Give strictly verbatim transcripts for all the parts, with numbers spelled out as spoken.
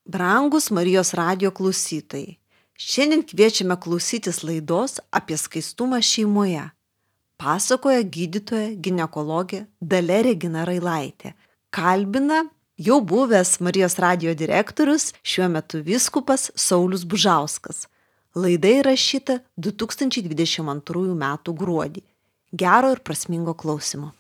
Brangus Marijos radijo klausytojai, šiandien kviečiame klausytis laidos apie skaistumą šeimoje. Pasakoja gydytoja ginekologė Dalia Regina Railaitė. Kalbina jau buvęs Marijos radijo direktorius, šiuo metu vyskupas Saulius Bužauskas. Laida įrašyta du tūkstančiai dvidešimt antrųjų metų gruodį. Gero ir prasmingo klausimo.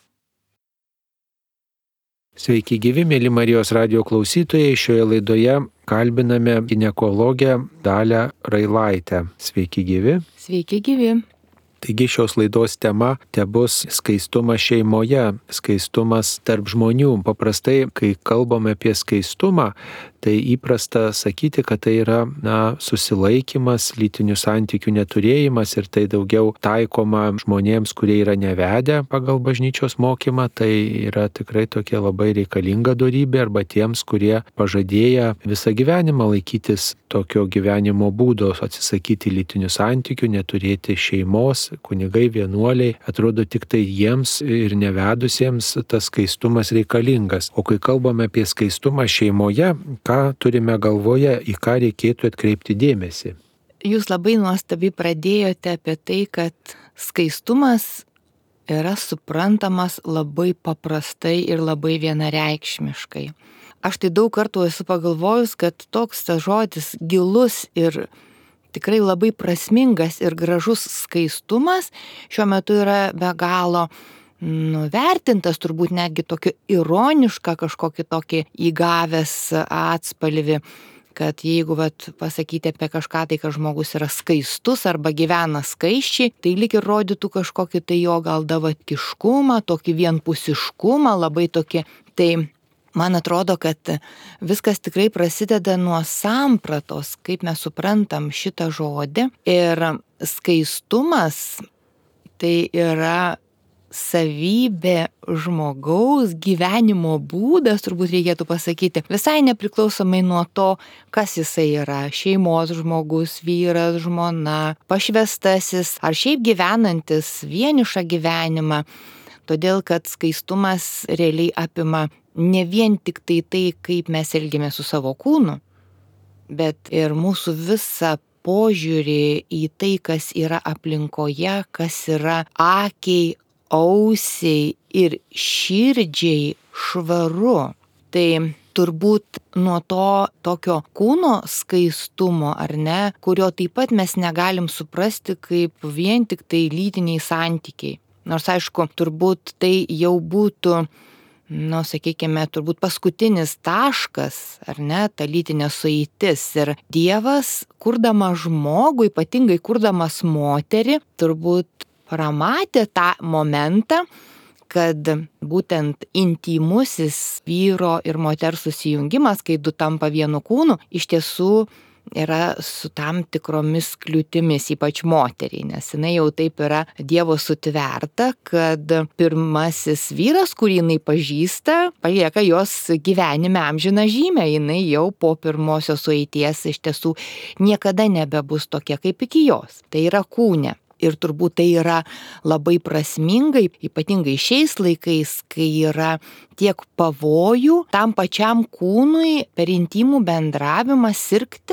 Sveiki gyvi, mėly Marijos radijo klausytojai. Šioje laidoje kalbiname ginekologę Dalią Railaitę. Sveiki gyvi. Sveiki gyvi. Taigi šios laidos tema tebus skaistumas šeimoje, skaistumas tarp žmonių. Paprastai, kai kalbame apie skaistumą, tai įprasta sakyti, kad tai yra na, susilaikimas, lytinių santykių neturėjimas ir tai daugiau taikoma žmonėms, kurie yra nevedę pagal bažnyčios mokymą. Tai yra tikrai tokia labai reikalinga dorybė arba tiems, kurie pažadėję visą gyvenimą laikytis tokio gyvenimo būdo, atsisakyti lytinių santykių, neturėti šeimos, kunigai, vienuoliai, atrodo tik tai jiems ir nevedusiems tas skaistumas reikalingas. O kai kalbame apie skaistumą šeimoje, ką turime galvoje, į ką reikėtų atkreipti dėmesį? Jūs labai nuostabiai pradėjote apie tai, kad skaistumas yra suprantamas labai paprastai ir labai vienareikšmiškai. Aš tai daug kartų esu pagalvojus, kad toks tas žodis gilus ir tikrai labai prasmingas ir gražus skaistumas šiuo metu yra be galo nuvertintas, turbūt netgi tokį ironišką kažkokį tokį įgavęs atspalvį, kad jeigu vat, pasakyti apie kažką tai, kad žmogus yra skaistus arba gyvena skaisčiai, tai lyg ir rodytų kažkokį tai jo gal davatkiškumą, tokį vienpusiškumą, labai tokį, tai man atrodo, kad viskas tikrai prasideda nuo sampratos, kaip mes suprantam šitą žodį. Ir skaistumas tai yra savybė žmogaus gyvenimo būdas, turbūt reikėtų pasakyti, visai nepriklausomai nuo to, kas jisai yra, šeimos žmogus, vyras, žmona, pašvestasis, ar šiaip gyvenantis vienišą gyvenimą, todėl kad skaistumas realiai apima ne vien tik tai tai, kaip mes elgiamės su savo kūnu, bet ir mūsų visą požiūrį į tai, kas yra aplinkoje, kas yra akiai, ausiai ir širdžiai švaru. Tai turbūt nuo to tokio kūno skaistumo, ar ne, kurio taip pat mes negalim suprasti kaip vien tik tai lytiniai santykiai. Nors aišku, turbūt tai jau būtų, nu, sakykime, turbūt paskutinis taškas, ar ne, ta lytinė sueitis. Ir Dievas, kurdamas žmogų, ypatingai kurdamas moterį, turbūt pramatė tą momentą, kad būtent intymusis vyro ir moters susijungimas, kai du tampa vienu kūnu, iš tiesų yra su tam tikromis kliūtimis, ypač moteriai, nes jinai jau taip yra Dievo sutverta, kad pirmasis vyras, kurį jinai pažįsta, palieka jos gyvenime amžiną žymę, jinai jau po pirmosios sueities iš tiesų niekada nebebus tokia kaip iki jos. Tai yra kūne. Ir turbūt tai yra labai prasmingai, ypatingai šiais laikais, kai yra tiek pavojų tam pačiam kūnui per intymų bendravimą sirgti,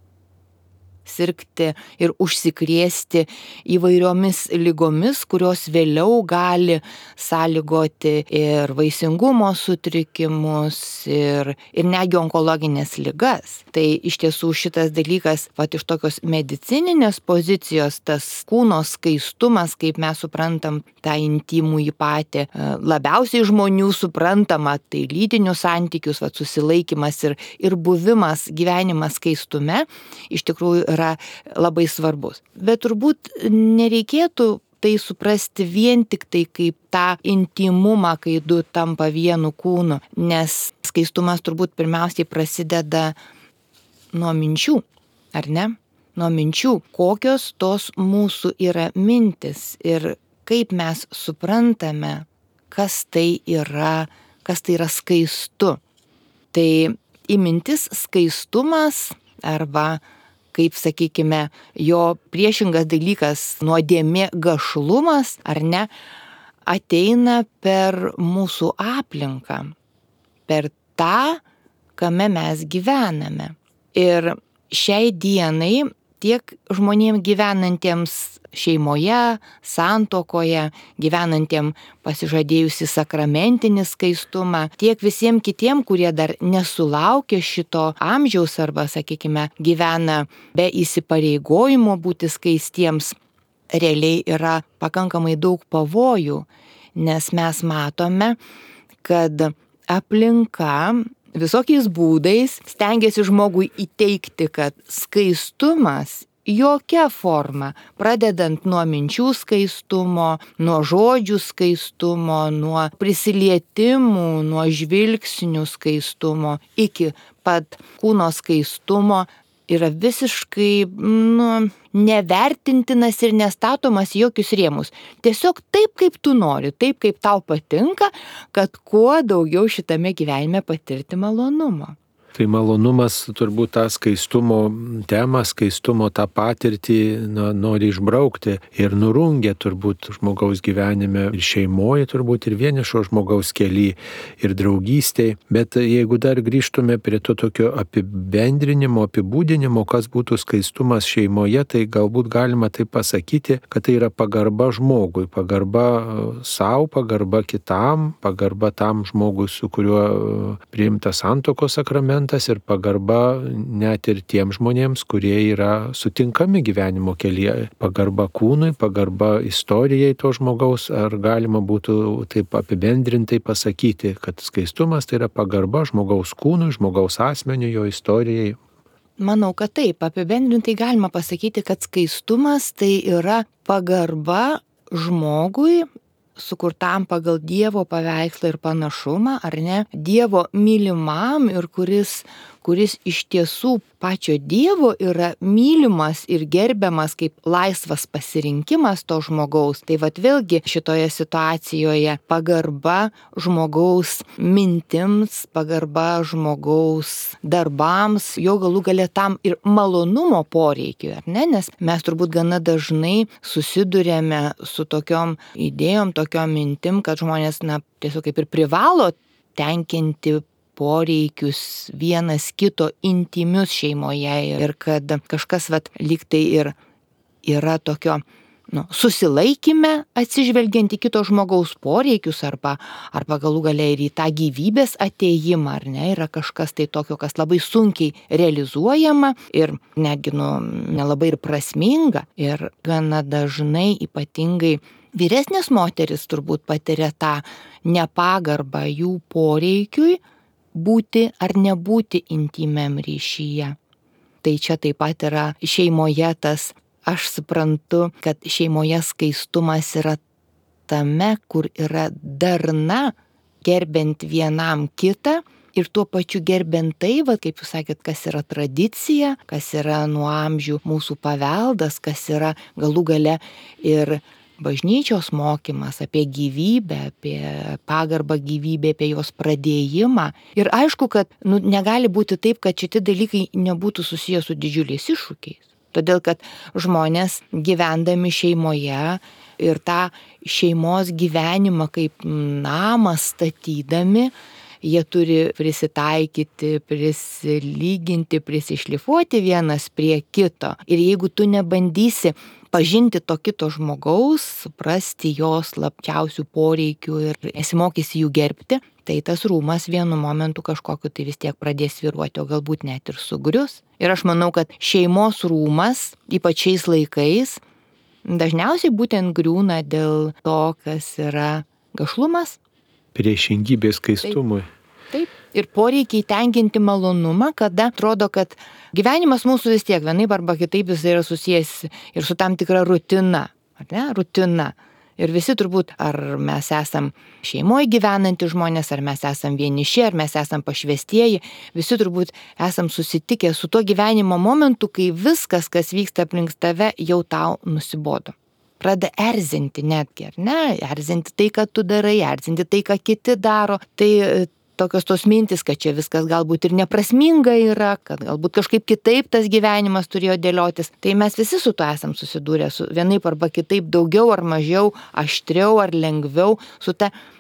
sirgti ir užsikrėsti įvairiomis ligomis, kurios vėliau gali sąlygoti ir vaisingumo sutrikimus, ir, ir netgi onkologinės ligas. Tai iš tiesų šitas dalykas, vat iš tokios medicininės pozicijos, tas kūno skaistumas, kaip mes suprantam tą intymų į patį, labiausiai žmonių suprantama, tai lytinius santykius, vat susilaikimas ir, ir buvimas, gyvenimas skaistume, iš tikrųjų yra labai svarbus. Bet turbūt nereikėtų tai suprasti vien tik tai kaip tą intymumą, kai du tampa vienu kūnu, nes skaistumas turbūt pirmiausiai prasideda nuo minčių, ar ne? Nuo minčių, kokios tos mūsų yra mintis ir kaip mes suprantame, kas tai yra, kas tai yra skaistu. Tai į mintis skaistumas arba kaip, sakykime, jo priešingas dalykas, nuodėmė gašlumas, ar ne, ateina per mūsų aplinką, per tą, kame mes gyvename. Ir šiai dienai tiek žmonėms gyvenantiems šeimoje, santuokoje, gyvenantiem pasižadėjusi sakramentinį skaistumą, tiek visiems kitiem, kurie dar nesulaukė šito amžiaus arba, sakykime, gyvena be įsipareigojimo būti skaistiems, realiai yra pakankamai daug pavojų, nes mes matome, kad aplinka visokiais būdais stengiasi žmogui įteigti, kad skaistumas jokia forma, pradedant nuo minčių skaistumo, nuo žodžių skaistumo, nuo prisilietimų, nuo žvilgsnių skaistumo, iki pat kūno skaistumo, yra visiškai nu, nevertintinas ir nestatomas į jokius rėmus. Tiesiog taip, kaip tu nori, taip, kaip tau patinka, kad kuo daugiau šitame gyvenime patirti malonumo. Tai malonumas turbūt tą skaistumo temą, skaistumo tą patirtį na, nori išbraukti ir nurungia turbūt žmogaus gyvenime ir šeimoje, turbūt ir vienišo žmogaus kely ir draugystėje. Bet jeigu dar grįžtume prie to tokio apibendrinimo, apibūdinimo, kas būtų skaistumas šeimoje, tai galbūt galima taip pasakyti, kad tai yra pagarba žmogui, pagarba savo, pagarba kitam, pagarba tam žmogui, su kuriuo priimtas santuokos sakramentas, ir pagarba net ir tiem žmonėms, kurie yra sutinkami gyvenimo kelyje. Pagarba kūnui, pagarba istorijai to žmogaus, ar galima būtų taip apibendrintai pasakyti, kad skaistumas tai yra pagarba žmogaus kūnui, žmogaus asmeniui, jo istorijai. Manau, kad taip, apibendrintai galima pasakyti, kad skaistumas tai yra pagarba žmogui, sukurtam pagal Dievo paveikslą ir panašumą, ar ne, Dievo mylimam ir kuris, kuris iš tiesų pačio Dievo yra mylimas ir gerbiamas kaip laisvas pasirinkimas to žmogaus. Tai vat vėlgi šitoje situacijoje pagarba žmogaus mintims, pagarba žmogaus darbams, jo galų gale tam ir malonumo poreikiu, ar ne, nes mes turbūt gana dažnai susidurėme su tokiom idėjom, tokiom mintim, kad žmonės na, tiesiog kaip ir privalo tenkinti poreikius vienas kito intimius šeimoje ir kad kažkas vat lyg tai ir yra tokio nu, susilaikime atsižvelgiant į kito žmogaus poreikius arba, arba galų gale ir į tą gyvybės atėjimą, ar ne, yra kažkas tai tokio, kas labai sunkiai realizuojama ir netgi nu, nelabai ir prasminga ir gana dažnai ypatingai vyresnės moteris turbūt patiria tą nepagarbą jų poreikiui būti ar nebūti intymiam ryšyje. Tai čia taip pat yra šeimoje tas, aš suprantu, kad šeimoje skaistumas yra tame, kur yra darna, gerbent vienam kitą ir tuo pačiu gerbent tai, va, kaip jūs sakėt, kas yra tradicija, kas yra nuo amžių mūsų paveldas, kas yra galų gale ir bažnyčios mokymas apie gyvybę, apie pagarbą gyvybę, apie jos pradėjimą. Ir aišku, kad nu, negali būti taip, kad šitie dalykai nebūtų susiję su didžiuliais iššūkiais. Todėl, kad žmonės gyvendami šeimoje ir tą šeimos gyvenimą kaip namą statydami, jie turi prisitaikyti, prisilyginti, prisišlifuoti vienas prie kito. Ir jeigu tu nebandysi pažinti to kito žmogaus, suprasti jos slapčiausių poreikių ir nesimokysi jų gerbti, tai tas rūmas vienu momentu kažkokiu tai vis tiek pradės svyruoti, o galbūt net ir sugrius. Ir aš manau, kad šeimos rūmas, ypač šiais laikais, dažniausiai būtent griūna dėl to, kas yra gašlumas. Priešingybė skaistumui. Taip. Taip. Ir poreikiai tenkinti malonumą, kada atrodo, kad gyvenimas mūsų vis tiek vienaip arba kitaip jis yra susijęs ir su tam tikra rutina. Ar ne? Rutina. Ir visi turbūt, ar mes esam šeimoje gyvenantys žmonės, ar mes esam vieniši, ar mes esam pašvestieji, visi turbūt esam susitikę su tuo gyvenimo momentu, kai viskas, kas vyksta aplink tave, jau tau nusibodo. Pradeda erzinti netgi, ar ne? Erzinti tai, ką tu darai, erzinti tai, ką kiti daro. Tai tokios tos mintis, kad čia viskas galbūt ir neprasminga yra, kad galbūt kažkaip kitaip tas gyvenimas turėjo dėliotis. Tai mes visi su to esam susidūrę, su vienaip arba kitaip daugiau ar mažiau, aštriau ar lengviau, su ta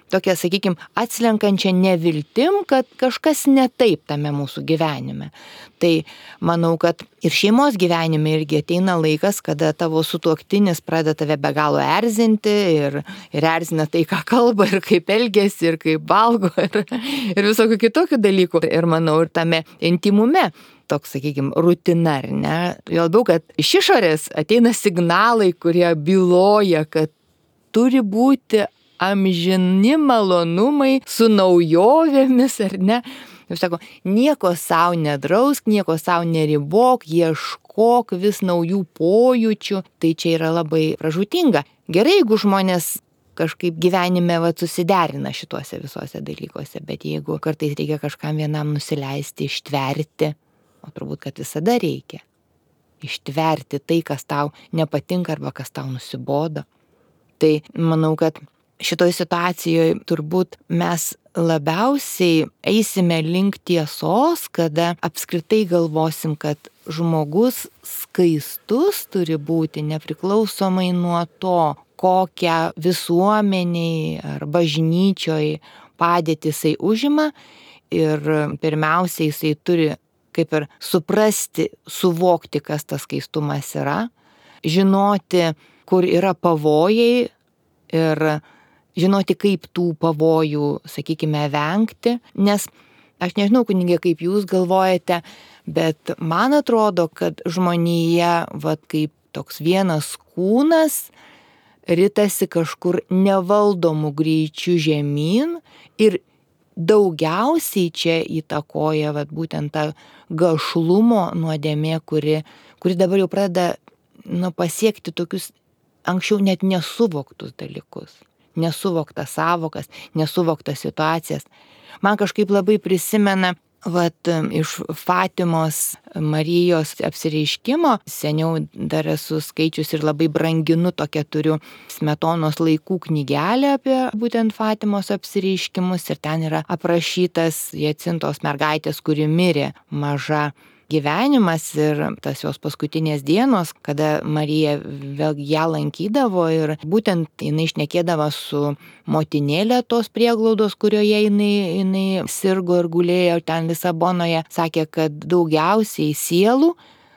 tokia, sakykime, atslenkančia neviltim, kad kažkas ne taip tame mūsų gyvenime. Tai manau, kad ir šeimos gyvenime irgi ateina laikas, kada tavo sutuoktinis pradeda tave be galo erzinti ir, ir erzina tai, ką kalba, ir kaip elgesi, ir kaip valgo, ir, ir visokių kitokių dalykų. Ir manau, ir tame intimume toks, sakykime, rutina, ar ne? Jo labiau, kad iš išorės ateina signalai, kurie byloja, kad turi būti amžini malonumai su naujovėmis, ar ne? Jūs sako, nieko savo nedrausk, nieko savo neribok, ieškok vis naujų pojūčių. Tai čia yra labai pražūtinga. Gerai, jeigu žmonės kažkaip gyvenime va, susiderina šituose visuose dalykuose, bet jeigu kartais reikia kažkam vienam nusileisti, ištverti, o turbūt, kad visada reikia ištverti tai, kas tau nepatinka arba kas tau nusibodo. Tai manau, kad šitoj situacijoje turbūt mes labiausiai eisime link tiesos, kada apskritai galvosim, kad žmogus skaistus turi būti nepriklausomai nuo to, kokią visuomeniai ar bažnyčioj padėtį jisai užima, ir pirmiausia jisai turi kaip ir suprasti, suvokti, kas tas skaistumas yra, žinoti, kur yra pavojai ir žinoti, kaip tų pavojų, sakykime, vengti, nes aš nežinau, kunigė, kaip jūs galvojate, bet man atrodo, kad žmonija, vat, kaip toks vienas kūnas, ritasi kažkur nevaldomų greičių žemyn ir daugiausiai čia įtakoja vat, būtent tą gašlumo nuodėmė, kuri, kuri dabar jau pradeda nu, pasiekti tokius anksčiau net nesuvoktus dalykus, nesuvoktas savokas, nesuvoktas situacijas. Man kažkaip labai prisimena vat, iš Fatimos Marijos apsireiškimo, seniau dar esu skaičius ir labai branginu, tokią turiu Smetonos laikų knygelę apie būtent Fatimos apsireiškimus, ir ten yra aprašytas Jacintos mergaitės, kuri mirė maža, gyvenimas ir tas jos paskutinės dienos, kada Marija vėlgi ją lankydavo ir būtent jinai šnekėdavo su motinėlė tos prieglaudos, kurioje jinai, jinai sirgo ir gulėjo ten Lisabonoje, sakė, kad daugiausiai sielų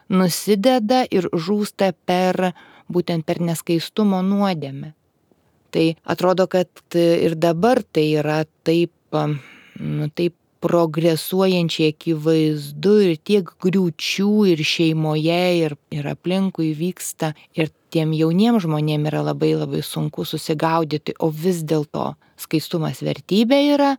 nusideda ir žūsta per būtent per neskaistumo nuodėmę. Tai atrodo, kad ir dabar tai yra taip, nu, taip progresuojančiai akivaizdu ir tiek griūčių ir šeimoje, ir, ir aplinkui vyksta, ir tiem jauniem žmonėm yra labai labai sunku susigaudyti, o vis dėlto skaistumas vertybė yra,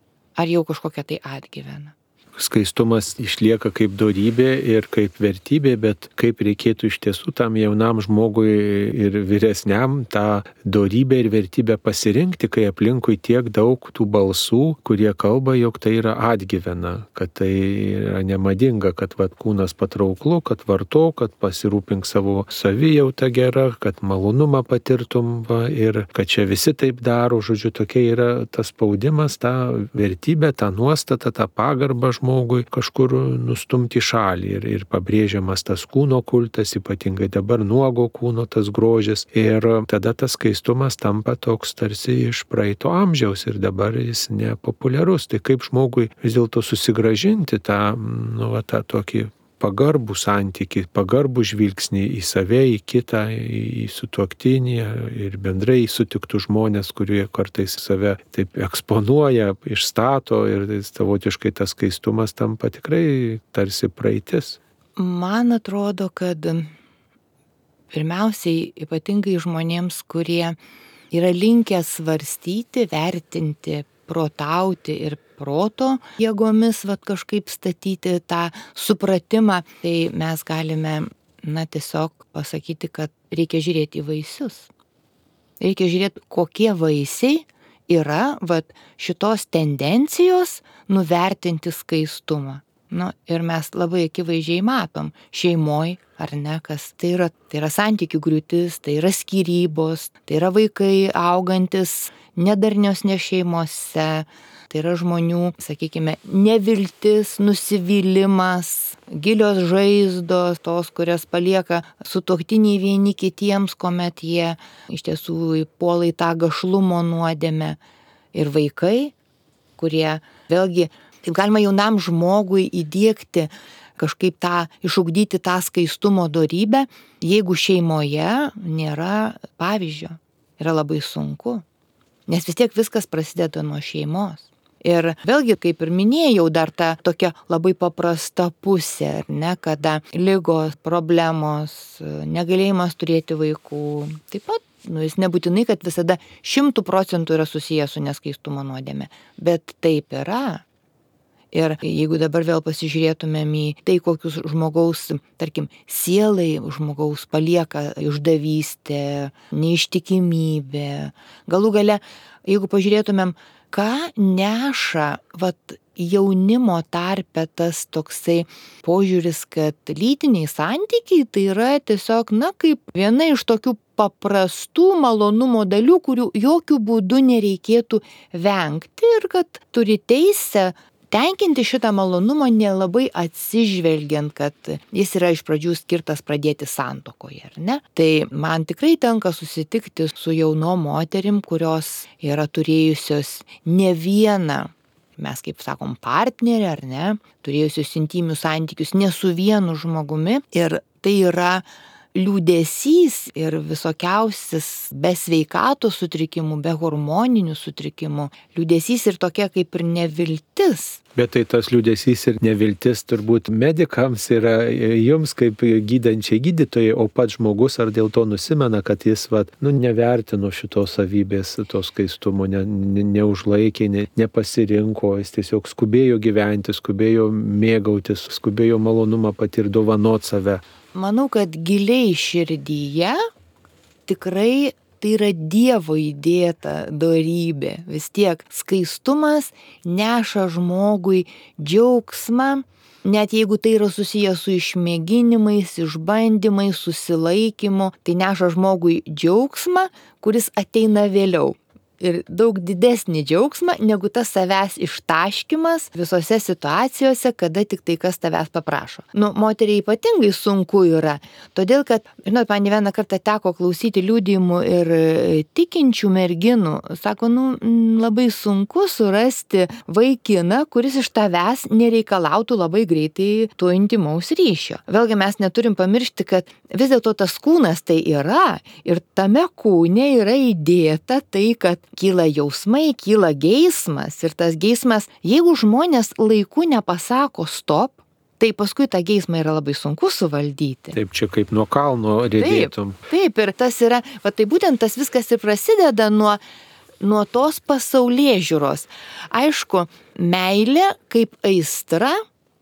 ar jau kažkokia tai atgyvena. Skaistumas išlieka kaip dorybė ir kaip vertybė, bet kaip reikėtų iš tiesų tam jaunam žmogui ir vyresniam tą dorybę ir vertybę pasirinkti, kai aplinkui tiek daug tų balsų, kurie kalba, jog tai yra atgyvena, kad tai yra nemadinga, kad vat, kūnas patrauklu, kad varto, kad pasirūpink savo savijautą gerą, kad malonumą patirtum va, ir kad čia visi taip daro, žodžiu, tokia yra tas spaudimas, ta vertybė, ta nuostata, ta pagarba žmogui kažkur nustumti šalį ir, ir pabrėžiamas tas kūno kultas, ypatingai dabar nuogo kūno tas grožis, ir tada tas skaistumas tampa toks tarsi iš praeito amžiaus ir dabar jis nepopuliarus. Tai kaip žmogui vis dėlto susigrąžinti tą, nu, va, tą tokį pagarbų santykį, pagarbų žvilgsnį į save, į kitą, į sutuoktinį ir bendrai sutiktų žmonės, kurie kartais save taip eksponuoja, išstato ir savotiškai tas skaistumas tampa tikrai tarsi praeitis. Man atrodo, kad pirmiausiai ypatingai žmonėms, kurie yra linkę svarstyti, vertinti, protauti ir proto jėgomis vat, kažkaip statyti tą supratimą, tai mes galime na, tiesiog pasakyti, kad reikia žiūrėti į vaisius. Reikia žiūrėti, kokie vaisiai yra vat, šitos tendencijos nuvertinti skaistumą. Nu, ir mes labai akivaizdžiai matom šeimoj, ar ne, kas tai yra, tai yra santykių griūtis, tai yra skyrybos, tai yra vaikai augantis nedarniosne šeimose, tai yra žmonių, sakykime, neviltis, nusivylimas, gilios žaizdos, tos, kurias palieka sutuoktiniai vieni kitiems, kuomet jie iš tiesų puola į tą gašlumo nuodėmę. ir vaikai, kurie vėlgi, taip galima jaunam žmogui įdiegti kažkaip tą, išugdyti tą skaistumo dorybę, jeigu šeimoje nėra pavyzdžio, yra labai sunku, nes vis tiek viskas prasideda nuo šeimos. Ir vėlgi, kaip ir minėjau, dar ta tokia labai paprasta pusė, ar ne, kada ligos, problemos, negalėjimas turėti vaikų, taip pat, nu, jis nebūtinai, kad visada šimtų procentų yra susijęs su neskaistumo nuodėme, bet taip yra. Ir jeigu dabar vėl pasižiūrėtumėm į tai, kokius žmogaus, tarkim, sielai žmogaus palieka išdavystė, neištikimybė, galų gale, jeigu pažiūrėtumėm, ką neša vat, jaunimo tarpe tas toksai požiūris, kad lytiniai santykiai tai yra tiesiog, na, kaip viena iš tokių paprastų malonumo dalių, kurių jokių būdų nereikėtų vengti ir kad turi teisę tenkinti šitą malonumą nelabai atsižvelgiant, kad jis yra iš pradžių skirtas pradėti santuokoje, ar ne? Tai man tikrai tenka susitikti su jaunom moterim, kurios yra turėjusios ne vieną, mes kaip sakom, partnerį, ar ne, turėjusios intymius santykius ne su vienu žmogumi ir tai yra liūdesys ir visokiausias be sveikatos sutrikimų, be hormoninių sutrikimų, liūdesys ir tokia kaip ir neviltis. Bet tai tas liūdesys ir neviltis turbūt medikams yra jums kaip gydančiai gydytojai, o pats žmogus ar dėl to nusimena, kad jis vat, nu, nevertino šitos savybės, tos skaistumo, ne, ne, neužlaikė, ne, nepasirinko, jis tiesiog skubėjo gyventi, skubėjo mėgautis, skubėjo malonumą patirti, dovanot save. Manau, kad giliai širdyje tikrai tai yra Dievo įdėta dorybė. Vis tiek skaistumas neša žmogui džiaugsmą, net jeigu tai yra susijęs su išmėginimais, išbandymais, susilaikymu, tai neša žmogui džiaugsmą, kuris ateina vėliau. Ir daug didesnį džiaugsmą negu tas savęs ištaškymas visose situacijose, kada tik tai kas tavęs paprašo. Nu, moteriai ypatingai sunku yra, todėl kad, žinot, man vieną kartą teko klausyti liudijimų ir tikinčių merginų. Sako, nu, labai sunku surasti vaikiną, kuris iš tavęs nereikalautų labai greitai to intimaus ryšio. Vėlgi mes neturim pamiršti, kad vis dėlto tas kūnas tai yra ir tame kūne yra įdėta tai, kad kyla jausmai, kyla geismas ir tas geismas, jeigu žmonės laiku nepasako stop, tai paskui tą geismą yra labai sunku suvaldyti. Taip, čia kaip nuo kalno riedėtum. Taip, taip, ir tas yra, va tai būtent tas viskas ir prasideda nuo, nuo tos pasaulėžiūros. Aišku, meilė kaip aistra,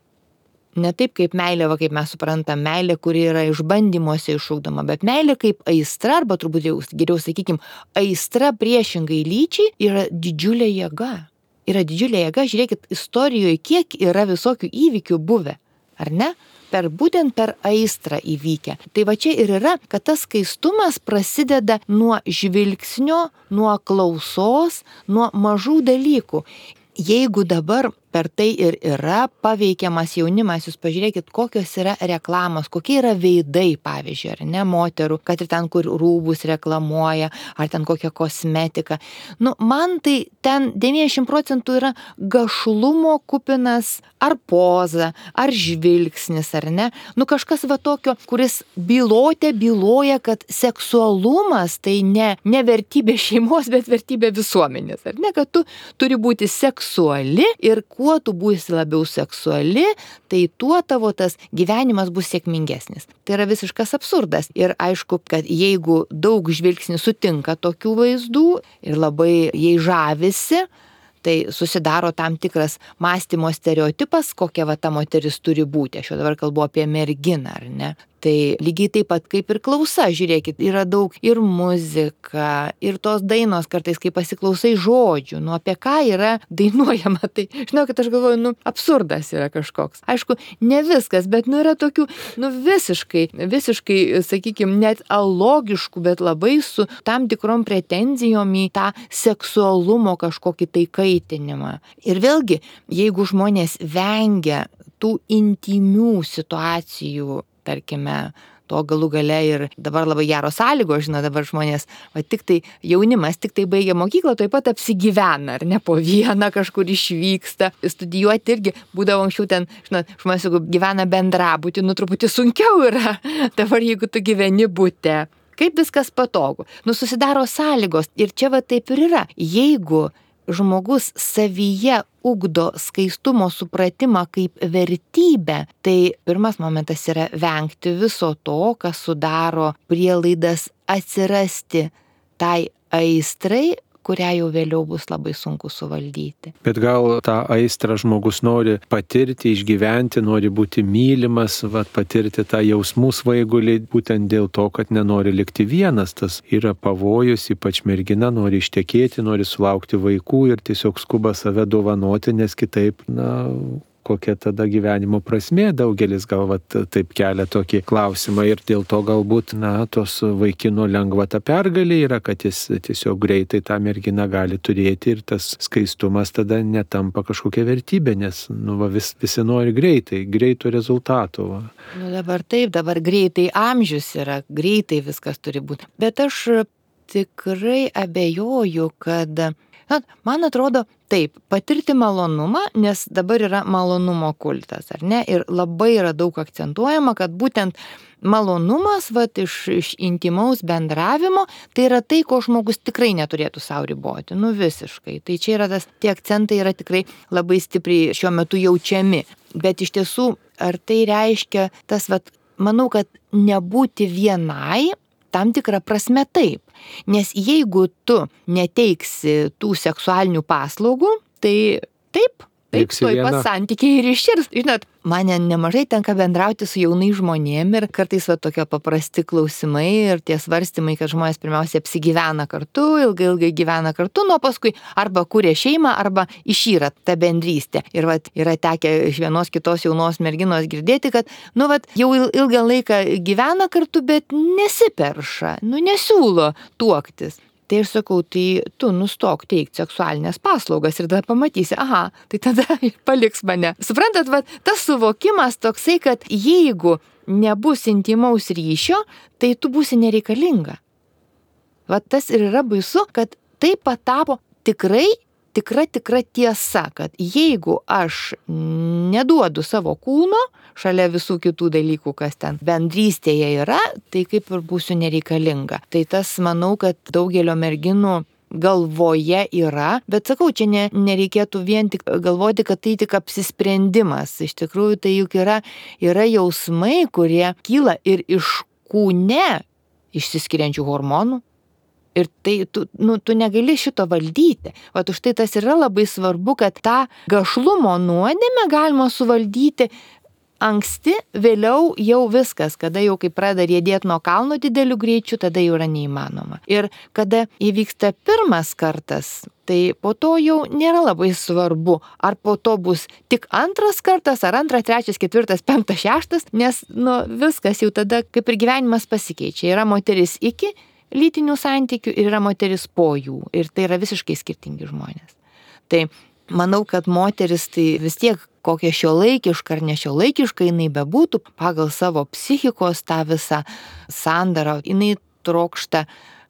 ne taip kaip meilė, va kaip mes suprantam, meilė, kuri yra išbandymuose išugdoma, bet meilė kaip aistra, arba turbūt jau geriau sakykim, aistra priešingai lyčiai yra didžiulė jėga. Yra didžiulė jėga, žiūrėkit, istorijoje kiek yra visokių įvykių buvę, ar ne? Per būtent per aistrą įvykę. Tai va čia ir yra, kad tas skaistumas prasideda nuo žvilgsnio, nuo klausos, nuo mažų dalykų. Jeigu dabar per tai ir yra paveikiamas jaunimas, jūs pažiūrėkit, kokios yra reklamos, kokie yra veidai, pavyzdžiui, ar ne, moterų, kad ir ten, kur rūbus reklamuoja, ar ten kokią kosmetiką. Nu, man tai ten devyniasdešimt procentų yra gašlumo kupinas ar poza, ar žvilgsnis, ar ne. Nu, kažkas va tokio, kuris bylotė byloja, kad seksualumas tai ne, ne vertybė šeimos, bet vertybė visuomenės, ar ne, kad tu turi būti seksuali ir kuo tu būsi labiau seksuali, tai tuo tavo tas gyvenimas bus sėkmingesnis. Tai yra visiškas absurdas. Ir aišku, kad jeigu daug žvilgsnių sutinka tokių vaizdų ir labai jai žavisi, tai susidaro tam tikras mąstymo stereotipas, kokia va ta moteris turi būti. Aš jau dabar kalbu apie merginą, ar ne? Tai lygiai taip pat kaip ir klausa, žiūrėkit, yra daug ir muzika, ir tos dainos kartais, kai pasiklausai žodžių, nu apie ką yra dainuojama, tai žinau, kad aš galvoju, nu absurdas yra kažkoks. Aišku, ne viskas, bet nu yra tokių, nu visiškai, visiškai, sakykime, net alogiškų, bet labai su tam tikrom pretenzijom į tą seksualumo kažkokį tai kaitinimą. Ir vėlgi, jeigu žmonės vengia tų intimių situacijų tarkime, to galų gale ir dabar labai geros sąlygos, žinot, dabar žmonės, va tik tai jaunimas, tik tai baigia mokyklą, taip pat apsigyvena, ar ne, po vieną kažkur išvyksta, studijuoti irgi būdavo anksčiau ten, žinot, žmonės, jeigu gyvena bendrabutį, nu truputį sunkiau yra, dabar jeigu tu gyveni bute, kaip viskas patogu, nu susidaro sąlygos ir čia va taip ir yra, jeigu žmogus savyje ugdo skaistumo supratimą kaip vertybę, tai pirmas momentas yra vengti viso to, kas sudaro prielaidas atsirasti tai aistrai, kurią jau vėliau bus labai sunku suvaldyti. Bet gal tą aistrą žmogus nori patirti, išgyventi, nori būti mylimas, va, patirti tą jausmų svaigulį, būtent dėl to, kad nenori likti vienas. Tas yra pavojus, ypač mergina nori ištekėti, nori sulaukti vaikų ir tiesiog skuba save dovanoti, nes kitaip, na, kokia tada gyvenimo prasmė, daugelis gal vat, taip kelia tokį klausimą ir dėl to galbūt, na, tos vaikino lengvata pergalė yra, kad jis tiesiog greitai tą merginą gali turėti ir tas skaistumas tada netampa kažkokia vertybė, nes, nu, va, vis, visi nori greitai, greito rezultato. Va. Nu dabar taip, dabar greitai amžius yra, greitai viskas turi būti. Bet aš tikrai abejoju, kad, na, man atrodo, taip, patirti malonumą, nes dabar yra malonumo kultas, ar ne? Ir labai yra daug akcentuojama, kad būtent malonumas, vat, iš, iš intimaus bendravimo, tai yra tai, ko žmogus tikrai neturėtų savo riboti, nu visiškai. Tai čia yra tas, tie akcentai yra tikrai labai stipriai šiuo metu jaučiami. Bet iš tiesų, ar tai reiškia tas, vat, manau, kad nebūti vienai, tam tikrą prasme taip. Nes jeigu tu neteiksi tų seksualinių paslaugų, tai taip, taip, tuoj pas santykiai ir iširs. Žinot, man nemažai tenka bendrauti su jaunais žmonėm ir kartais va tokie paprasti klausimai ir tie svarstymai, kad žmonės pirmiausia apsigyvena kartu, ilgai ilgai gyvena kartu, nuo paskui arba kuria šeimą, arba išyra tą bendrystę. Ir va yra tekę iš vienos kitos jaunos merginos girdėti, kad, nu va, jau ilgą laiką gyvena kartu, bet nesiperša, nu nesiūlo tuoktis. Tai aš sakau, tai tu nustok teikti seksualinės paslaugas ir tada pamatysi, aha, tai tada paliks mane. Suprantat, va, tas suvokimas toksai, kad jeigu nebus intimaus ryšio, tai tu būsi nereikalinga. Va tas ir yra baisu, kad tai patapo tikrai, tikra, tikra tiesa, kad jeigu aš neduodu savo kūno, šalia visų kitų dalykų, kas ten bendrystėje yra, tai kaip ir būsiu nereikalinga. Tai tas, manau, kad daugelio merginų galvoje yra, bet sakau, čia ne, nereikėtų vien tik galvoti, kad tai tik apsisprendimas. Iš tikrųjų, tai juk yra, yra jausmai, kurie kyla ir iš kūne išsiskiriančių hormonų. Ir tai tu, nu, tu negali šito valdyti. Vat už tai tas yra labai svarbu, kad tą gašlumo nuodėmę galima suvaldyti anksti, vėliau jau viskas, kada jau kai pradeda riedėti nuo kalno dideliu greičiu, tada jau yra neįmanoma. Ir kada įvyksta pirmas kartas, tai po to jau nėra labai svarbu, ar po to bus tik antras kartas, ar antras, trečias, ketvirtas, penktas, šeštas, nes nu, viskas jau tada kaip ir gyvenimas pasikeičia. Yra moteris iki lytinių santykių ir yra moteris po jų. Ir tai yra visiškai skirtingi žmonės. Tai manau, kad moteris tai vis tiek kokia šiuolaikiška ar nešiuolaikiška jinai bebūtų, pagal savo psichikos tą visą sandarą, jinai trokšta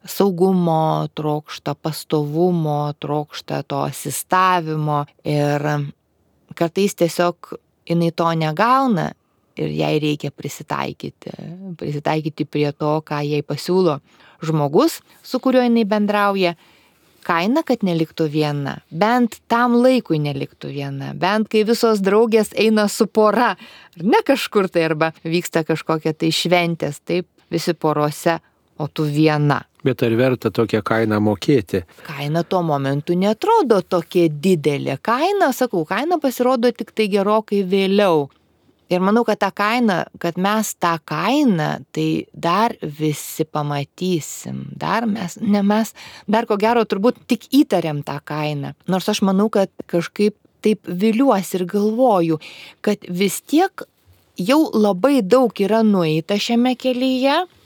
saugumo, trokšta pastovumo, trokšta to asistavimo ir kartais tiesiog jinai to negauna ir jai reikia prisitaikyti, prisitaikyti prie to, ką jai pasiūlo žmogus, su kuriuo jinai bendrauja. Kaina, kad neliktų viena, bent tam laikui neliktų viena, bent kai visos draugės eina su pora, ar ne kažkur tai, arba vyksta kažkokia tai šventės, taip visi porose, o tu viena. Bet ar verta tokią kainą mokėti? Kaina tuo momentu netrodo tokia didelė. Kaina, sakau, kaina pasirodo tik tai gerokai vėliau. Ir manau, kad tą kainą, kad mes tą kainą, tai dar visi pamatysim, dar mes, ne mes, dar ko gero turbūt tik įtariam tą kainą. Nors aš manau, kad kažkaip taip viliuosi ir galvoju, kad vis tiek jau labai daug yra nueita šiame kelyje,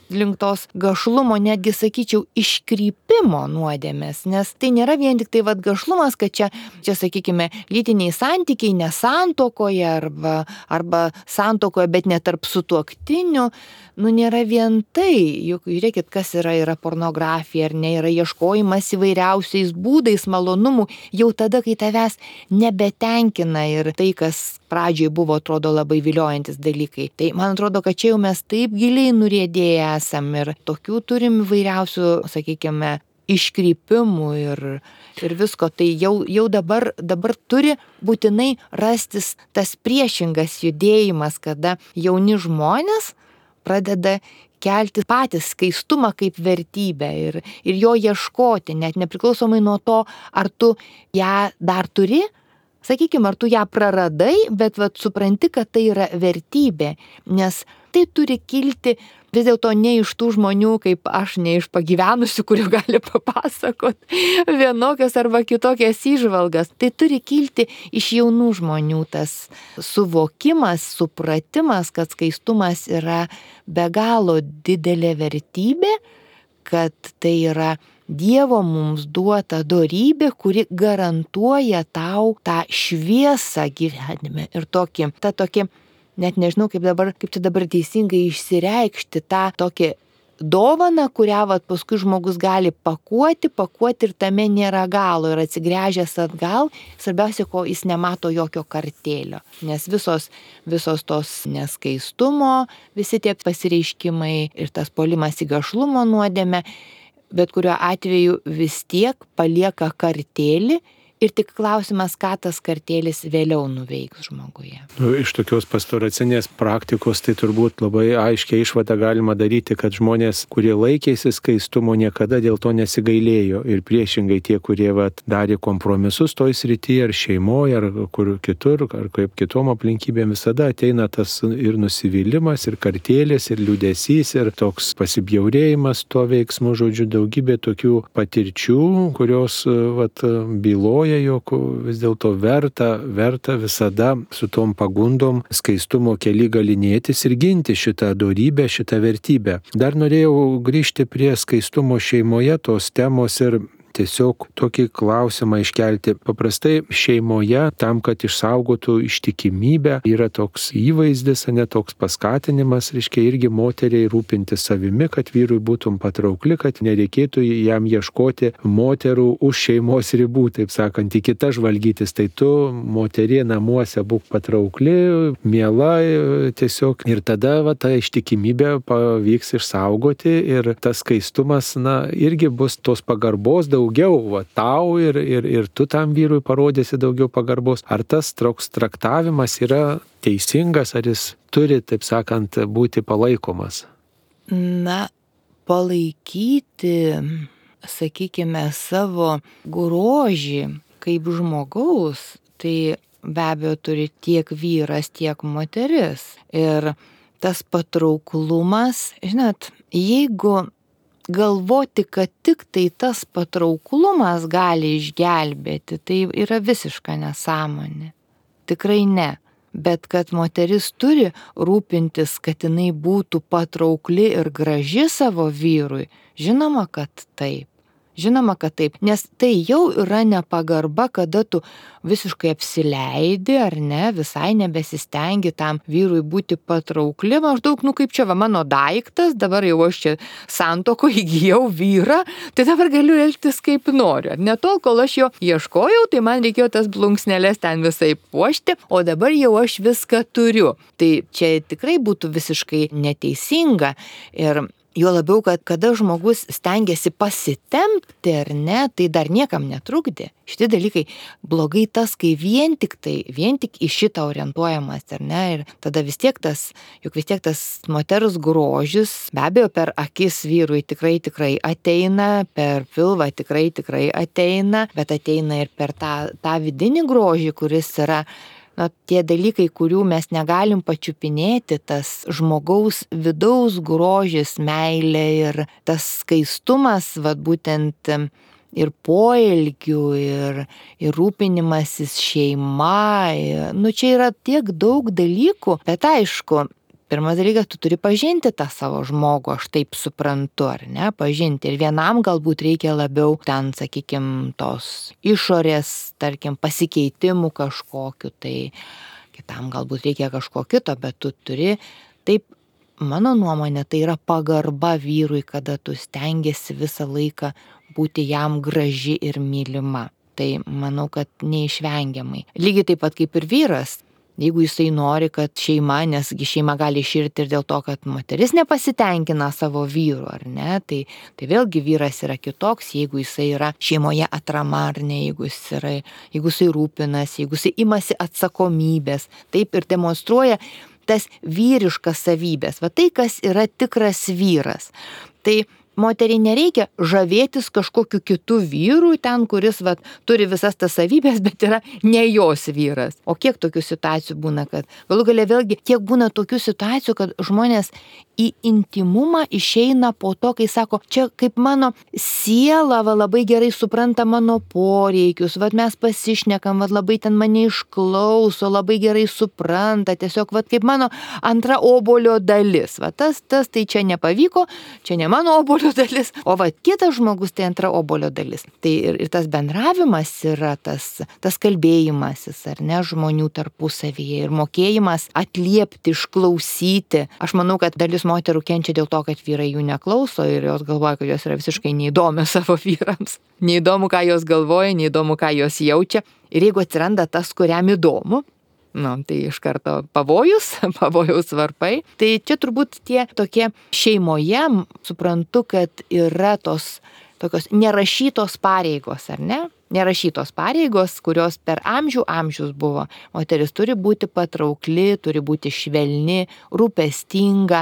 link tos gašlumo, netgi sakyčiau, iškrypimo nuodėmės, nes tai nėra vien tik tai vat gašlumas, kad čia, čia sakykime, lytiniai santykiai nesantuokoje arba, arba santuokoje, bet ne tarp sutuoktinių, nu nėra vien tai, juk žiūrėkit, kas yra, yra pornografija, ar ne, yra ieškojimas įvairiausiais būdais malonumų, jau tada, kai tavęs nebetenkina ir tai, kas pradžiai buvo, atrodo, labai viliojantis dalykai. Tai man atrodo, kad čia jau mes taip giliai nuriedėję esam ir tokių turim įvairiausių, sakykime, iškrypimų ir, ir visko. Tai jau, jau dabar, dabar turi būtinai rastis tas priešingas judėjimas, kada jauni žmonės pradeda kelti patys skaistumą kaip vertybę ir, ir jo ieškoti, net nepriklausomai nuo to, ar tu ją dar turi, sakykime, ar tu ją praradai, bet vat, supranti, kad tai yra vertybė, nes tai turi kilti vis dėlto ne iš tų žmonių, kaip aš, ne iš pagyvenusių, kurių gali papasakoti vienokias arba kitokias įžvalgas. Tai turi kilti iš jaunų žmonių tas suvokimas, supratimas, kad skaistumas yra be galo didelė vertybė, kad tai yra Dievo mums duota dorybė, kuri garantuoja tau tą šviesą gyvenime ir tokį, tą tokį, net nežinau, kaip dabar, kaip čia dabar teisingai išsireikšti, tą tokį dovaną, kurią vat, paskui žmogus gali pakuoti, pakuoti ir tame nėra galo ir atsigręžęs atgal, svarbiausia, ko jis nemato jokio kartėlio, nes visos, visos tos neskaistumo, visi tie pasireiškimai ir tas puolimas į gašlumo nuodėmę, bet kuriuo atveju vis tiek palieka kartėlį ir tik klausimas, ką tas kartėlis vėliau nuveiks žmoguje. Nu, iš tokios pastoracinės praktikos tai turbūt labai aiškiai išvadą galima daryti, kad žmonės, kurie laikėsi skaistumo, niekada dėl to nesigailėjo ir priešingai tie, kurie vat, darė kompromisus toj srityje ar šeimoje, ar kur kitur, ar kaip kitom aplinkybėm, visada ateina tas ir nusivylimas, ir kartėlis, ir liūdesys, ir toks pasibjaurėjimas tuo veiksmu, žodžiu, daugybė tokių patirčių, kurios vat, byloja, jog vis dėlto verta, verta visada su tom pagundom skaistumo keli galinėtis ir ginti šitą dorybę, šitą vertybę. Dar norėjau grįžti prie skaistumo šeimoje tos temos ir tiesiog tokį klausimą iškelti. Paprastai šeimoje, tam, kad išsaugotų ištikimybę, yra toks įvaizdis, ne toks paskatinimas, reiškia irgi moteriai rūpinti savimi, kad vyrui būtum patraukli, kad nereikėtų jam ieškoti moterų už šeimos ribų, taip sakant, į kitą žvalgytis. Tai tu, moterie, namuose būk patraukli, miela tiesiog. Ir tada va, ta ištikimybė pavyks išsaugoti ir tas skaistumas, na, irgi bus tos pagarbos daug daugiau, va, tau ir, ir, ir tu tam vyrui parodėsi daugiau pagarbos. Ar tas toks traktavimas yra teisingas, ar jis turi, taip sakant, būti palaikomas? Na, palaikyti, sakykime, savo grožį kaip žmogaus, tai be abejo turi tiek vyras, tiek moteris. Ir tas patrauklumas, žinot, jeigu galvoti, kad tik tai tas patrauklumas gali išgelbėti, tai yra visiška nesąmonė. Tikrai ne. Bet kad moteris turi rūpintis, kad jinai būtų patraukli ir graži savo vyrui, žinoma, kad taip. Žinoma, kad taip, nes tai jau yra nepagarba, kada tu visiškai apsileidi, ar ne, visai nebesistengi tam vyrui būti patraukli, maždaug, nu kaip čia va mano daiktas, dabar jau aš čia santoko įgijau vyrą, tai dabar galiu elgtis kaip noriu. Ne tol, kol aš jo ieškojau, tai man reikėjo tas plunksneles ten visai puošti, o dabar jau aš viską turiu. Tai čia tikrai būtų visiškai neteisinga ir jo labiau, kad kada žmogus stengiasi pasitempti ar ne, tai dar niekam netrukdė. Šitie dalykai blogai tas, kai vien tik tai, vien tik į šitą orientuojamas, ar ne, ir tada vis tiek tas, juk vis tiek tas moters grožis, be abejo, per akis vyrui tikrai tikrai ateina, per pilvą tikrai tikrai ateina, bet ateina ir per tą, tą vidinį grožį, kuris yra, na, tie dalykai, kurių mes negalim pačiupinėti, tas žmogaus vidaus grožis, meilė ir tas skaistumas, vat būtent ir poelgių, ir, ir rūpinimasis šeima, ir, nu čia yra tiek daug dalykų, bet aišku, pirmas dalykas, tu turi pažinti tą savo žmogų, aš taip suprantu, ar ne, pažinti. Ir vienam galbūt reikia labiau ten, sakykime, tos išorės, tarkim, pasikeitimų kažkokiu, tai kitam galbūt reikia kažko kito, bet tu turi, taip, mano nuomonė, tai yra pagarba vyrui, kada tu stengiasi visą laiką būti jam graži ir mylima. Tai manau, kad neišvengiamai. Lygiai taip pat kaip ir vyras. Jeigu jisai nori, kad šeima, nesgi šeima gali iširti ir dėl to, kad moteris nepasitenkina savo vyru, ar ne, tai, tai vėlgi vyras yra kitoks, jeigu jisai yra šeimoje atrama, ar ne, jeigu jis yra, jeigu jisai rūpinasi, jeigu jisai imasi atsakomybės, taip ir demonstruoja tas vyriškas savybės, va tai, kas yra tikras vyras. Tai moteriai nereikia žavėtis kažkokiu kitu vyru ten, kuris vat, turi visas tas savybės, bet yra ne jos vyras. O kiek tokių situacijų būna, kad galų galia vėlgi, kiek būna tokių situacijų, kad žmonės į intimumą išeina po to, kai sako, čia kaip mano siela va, labai gerai supranta mano poreikius, va, mes pasišnekam, va, labai ten mane išklauso, labai gerai supranta, tiesiog va, kaip mano antra obuolio dalis. Va, tas, tas tai čia nepavyko, čia ne mano obuolio dalis, o va, kitas žmogus tai antra obuolio dalis. Tai ir, ir tas bendravimas yra tas, tas kalbėjimasis, ar ne, žmonių tarpusavyje ir mokėjimas atliepti, išklausyti. Aš manau, kad dalis moterų kenčia dėl to, kad vyrai jų neklauso ir jos galvoja, kad jos yra visiškai neįdomios savo vyrams. Neįdomu, ką jos galvoja, neįdomu, ką jos jaučia. Ir jeigu atsiranda tas, kuriam įdomu, nu, tai iš karto pavojus, pavojaus varpai. Tai čia turbūt tie tokie šeimoje, suprantu, kad yra tos tokios nerašytos pareigos, ar ne? Nerašytos pareigos, kurios per amžių amžius buvo. Moteris turi būti patraukli, turi būti švelni, rūpestinga,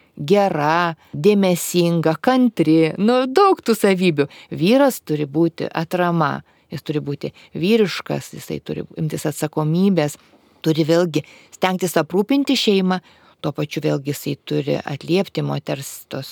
gera, dėmesinga, kantri, nu daug tų savybių. Vyras turi būti atrama, jis turi būti vyriškas, jisai turi imtis atsakomybės, turi vėlgi stengtis aprūpinti šeimą, tuo pačiu vėlgi jisai turi atliepti moters tos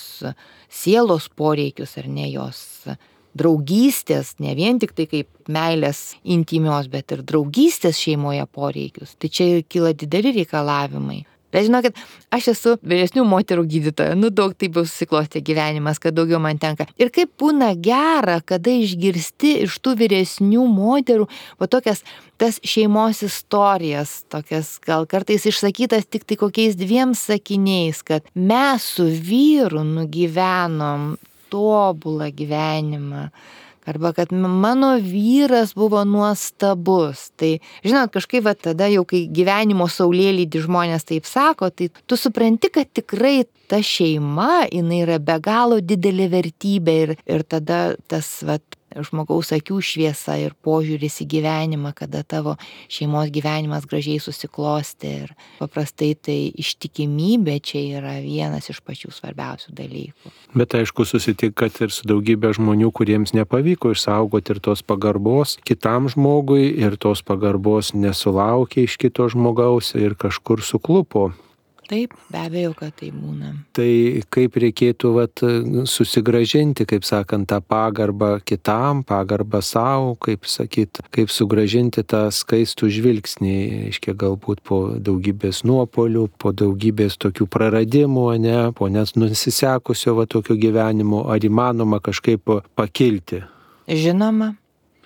sielos poreikius ar ne jos draugystės, ne vien tik tai kaip meilės intymios, bet ir draugystės šeimoje poreikius. Tai čia kyla dideli reikalavimai. Bet žinokit, aš esu vyresnių moterų gydytoja, nu daug taip jau susiklostė gyvenimas, kad daugiau man tenka. Ir kaip būna gera, kada išgirsti iš tų vyresnių moterų, va tokias tas šeimos istorijas, tokias gal kartais išsakytas tik tai kokiais dviem sakiniais, kad mes su vyru nugyvenom tobulą gyvenimą. Arba kad mano vyras buvo nuostabus. Tai, žinot, kažkaip va, tada jau, kai gyvenimo saulėlydį žmonės taip sako, tai tu supranti, kad tikrai ta šeima, jinai yra be galo didelė vertybė ir, ir tada tas va, žmogaus akių šviesa ir požiūris į gyvenimą, kada tavo šeimos gyvenimas gražiai susiklosti. Ir paprastai tai ištikimybė čia yra vienas iš pačių svarbiausių dalykų. Bet aišku, susitikat ir su daugybė žmonių, kuriems nepavyko išsaugoti ir tos pagarbos kitam žmogui, ir tos pagarbos nesulaukė iš kito žmogaus ir kažkur suklupo. Taip, be abejo, kad tai būna. Tai kaip reikėtų vat, susigražinti, kaip sakant, tą pagarbą kitam, pagarbą savo, kaip sakyt, kaip sugražinti tą skaistų žvilgsnį, reiškia galbūt po daugybės nuopolių, po daugybės tokių praradimų, ne, po nes nusisekusio va, tokio gyvenimo, ar įmanoma kažkaip pakilti? Žinoma,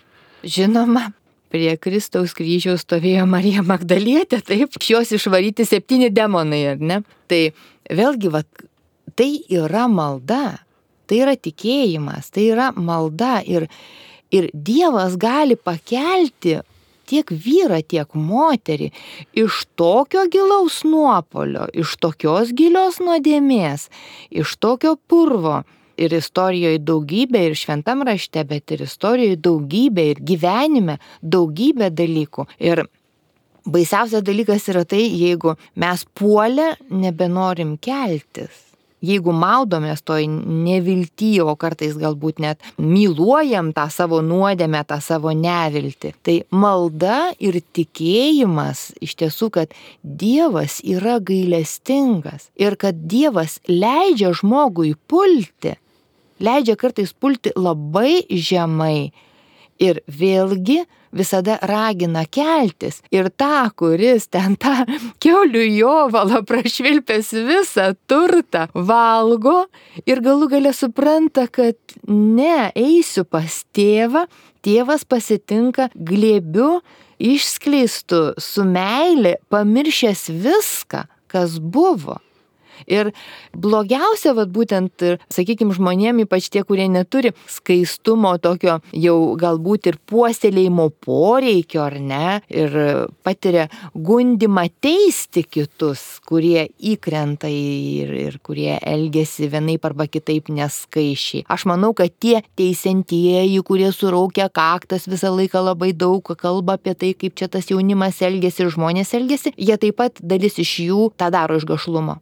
žinoma. Prie Kristaus kryžiaus stovėjo Marija Magdalietė, taip, iš jos išvaryti septyni demonai, ar ne? Tai vėlgi, va, tai yra malda, tai yra tikėjimas, tai yra malda ir, ir Dievas gali pakelti tiek vyrą, tiek moterį iš tokio gilaus nuopolio, iš tokios gilios nuodėmės, iš tokio purvo. Ir istorijoje daugybė, ir šventam rašte, bet ir istorijoje daugybė, ir gyvenime daugybė dalykų. Ir baisiausias dalykas yra tai, jeigu mes puolę nebenorim keltis. Jeigu maudomės toj nevilty, o kartais galbūt net myluojam tą savo nuodėmę, tą savo neviltį. Tai malda ir tikėjimas iš tiesų, kad Dievas yra gailestingas ir kad Dievas leidžia žmogui pulti, leidžia kartais pulti labai žemai Ir vėlgi visada ragina keltis. Ir tą, kuris ten tą kiaulių jovalą prašvilpęs visą turtą valgo ir galų gale supranta, kad ne, eisiu pas tėvą, tėvas pasitinka glėbiu, išskleistu, su meilė, pamiršęs viską, kas buvo. Ir blogiausia, vat būtent, sakykime, žmonėm, ypač tie, kurie neturi skaistumo tokio jau galbūt ir puoselėjimo poreikio, ar ne, ir patiria gundimą teisti kitus, kurie įkrenta ir, ir kurie elgiasi vienaip arba kitaip neskaičiai. Aš manau, kad tie teisiantieji, kurie suraukia kaktas visą laiką labai daug kalba apie tai, kaip čia tas jaunimas elgiasi ir žmonės elgiasi, jie taip pat dalis iš jų tą daro iš gašlumo.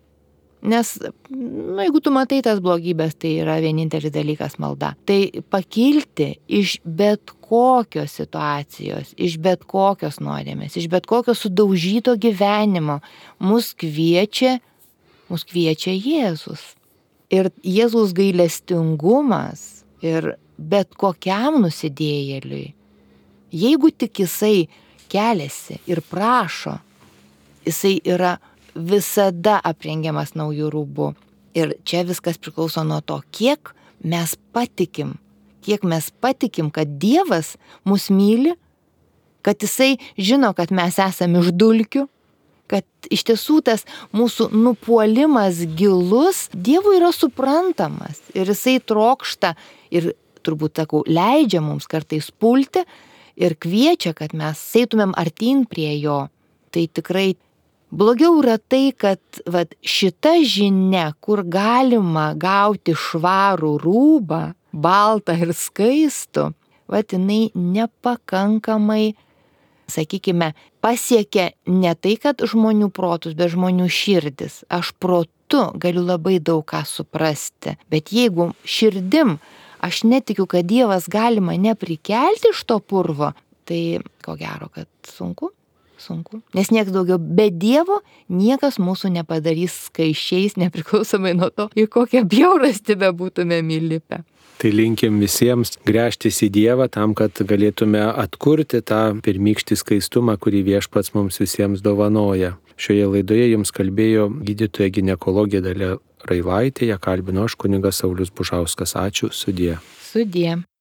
Nes, nu, jeigu tu matai tas blogybės, tai yra vienintelis dalykas malda. Tai pakilti iš bet kokios situacijos, iš bet kokios nuodėmės, iš bet kokio sudaužyto gyvenimo mus kviečia, mus kviečia Jėzus. Ir Jėzaus gailestingumas ir bet kokiam nusidėjėliui, jeigu tik jisai keliasi ir prašo, jisai yra visada aprengiamas naujų rūbų. Ir čia viskas priklauso nuo to, kiek mes patikim, kiek mes patikim, kad Dievas mus myli, kad jisai žino, kad mes esame iš dulkių, kad iš tiesų tas mūsų nupuolimas gilus Dievui yra suprantamas ir jisai trokšta ir turbūt, sakau, leidžia mums kartais pulti ir kviečia, kad mes eitumėm artyn prie jo. Tai tikrai blogiau yra tai, kad vat, šita žinia, kur galima gauti švarų rūbą, baltą ir skaistų, vat, jinai nepakankamai, sakykime, pasiekia ne tai, kad žmonių protus, bet žmonių širdis. Aš protu galiu labai daug ką suprasti, bet jeigu širdim aš netikiu, kad Dievas gali mane prikelti iš to purvo, tai ko gero, kad sunku. Sunku. Nes niekas daugiau be Dievo niekas mūsų nepadarys skaičiais, nepriklausomai nuo to, į kokią bjaurastį bebūtume įlipę. Tai linkim visiems gręžtis į Dievą tam, kad galėtume atkurti tą pirmykštį skaistumą, kurį Viešpats mums visiems dovanoja. Šioje laidoje jums kalbėjo gydytoja ginekologė Dalia Railaitė, ją kalbino aš kunigas Saulius Bužauskas. Ačiū, sudie. Sudie.